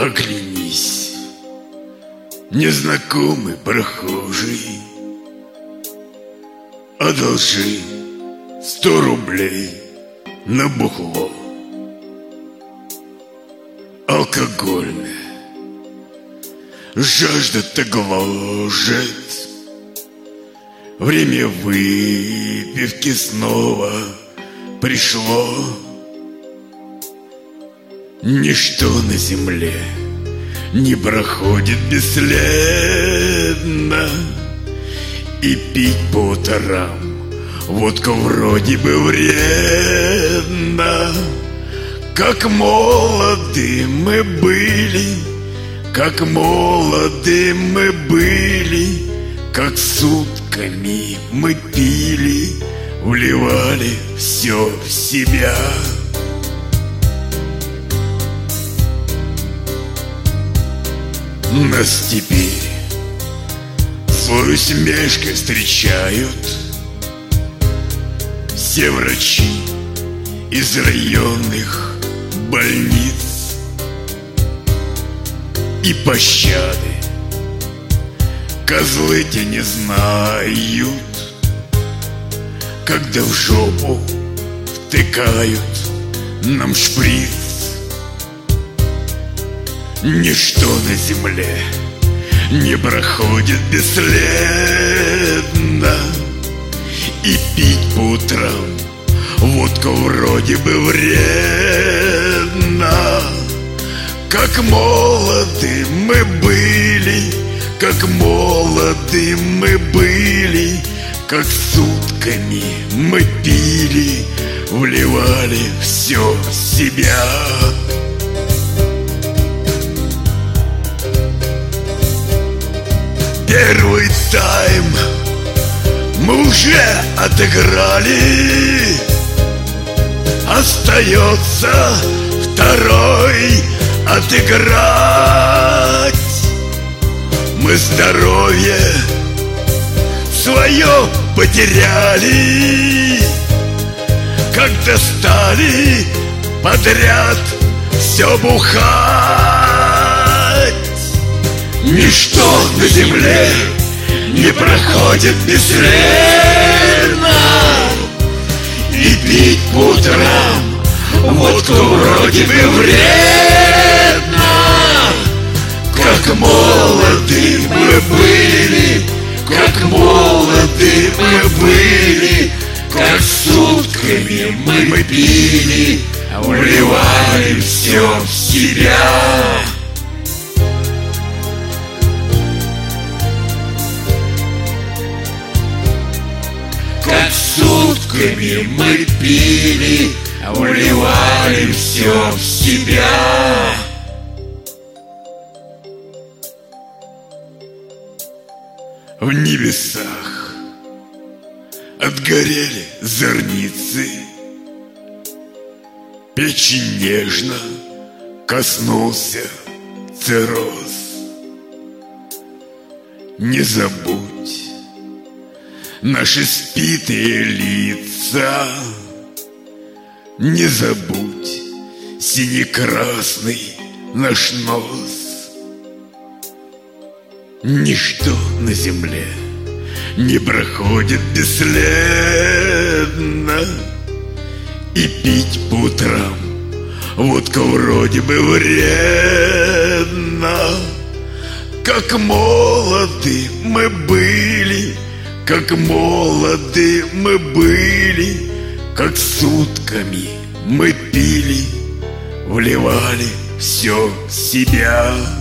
Оглянись, незнакомый прохожий, одолжи 100 рублей на бухло. Алкогольная жажда-то гложет, время выпивки снова пришло. Ничто на земле не проходит бесследно, и пить по утрам водку вроде бы вредно. Как молоды мы были, как молоды мы были, как сутками мы пили, вливали все в себя. Нас теперь злой усмешкой встречают все врачи из районных больниц, и пощады козлы те не знают, когда в жопу втыкают нам шприц. Ничто на земле не проходит бесследно, и пить по утрам водку вроде бы вредно. Как молоды мы были, как молоды мы были, как сутками мы пили, вливали все в себя. Первый тайм мы уже отыграли, остается второй отыграть. Мы здоровье свое потеряли, когда стали подряд все бухать. Ничто на земле не проходит бесследно, и пить по утрам водку вроде бы вредно. Как молоды мы были, как молоды мы были, как сутками мы пили, вливали все в себя. Как сутками мы пили, вливали все в себя. В небесах отгорели зорницы, печи нежно коснулся цирроз. Не забудь наши спитые лица, не забудь сине-красный наш нос. Ничто на земле не проходит бесследно, и пить по утрам водку вроде бы вредно. Как молоды мы были, как молоды мы были, как сутками мы пили, вливали все в себя.